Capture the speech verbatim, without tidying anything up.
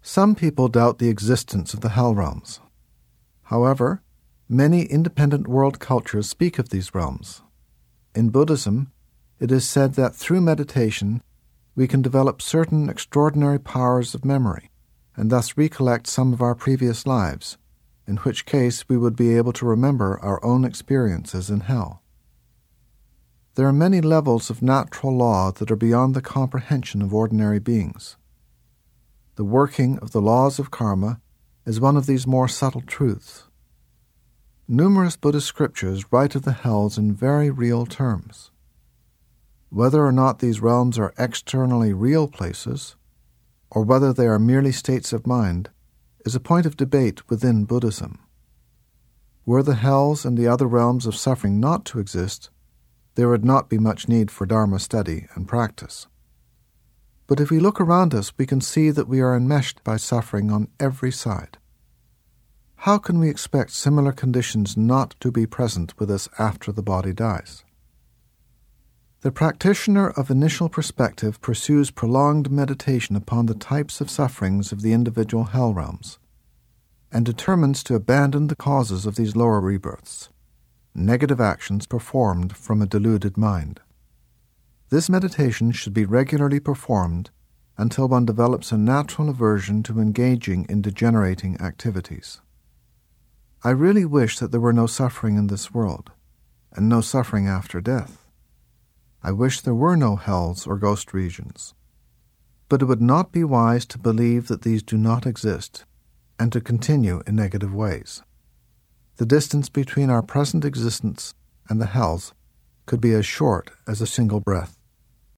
Some people doubt the existence of the hell realms. However, many independent world cultures speak of these realms. In Buddhism, it is said that through meditation, we can develop certain extraordinary powers of memory, and thus recollect some of our previous lives, in which case we would be able to remember our own experiences in hell. There are many levels of natural law that are beyond the comprehension of ordinary beings. The working of the laws of karma is one of these more subtle truths. Numerous Buddhist scriptures write of the hells in very real terms. Whether or not these realms are externally real places, or whether they are merely states of mind, is a point of debate within Buddhism. Were the hells and the other realms of suffering not to exist, there would not be much need for Dharma study and practice. But if we look around us, we can see that we are enmeshed by suffering on every side. How can we expect similar conditions not to be present with us after the body dies? The practitioner of initial perspective pursues prolonged meditation upon the types of sufferings of the individual hell realms, and determines to abandon the causes of these lower rebirths, negative actions performed from a deluded mind. This meditation should be regularly performed until one develops a natural aversion to engaging in degenerating activities. I really wish that there were no suffering in this world, and no suffering after death. I wish there were no hells or ghost regions. But it would not be wise to believe that these do not exist, and to continue in negative ways. The distance between our present existence and the hells could be as short as a single breath.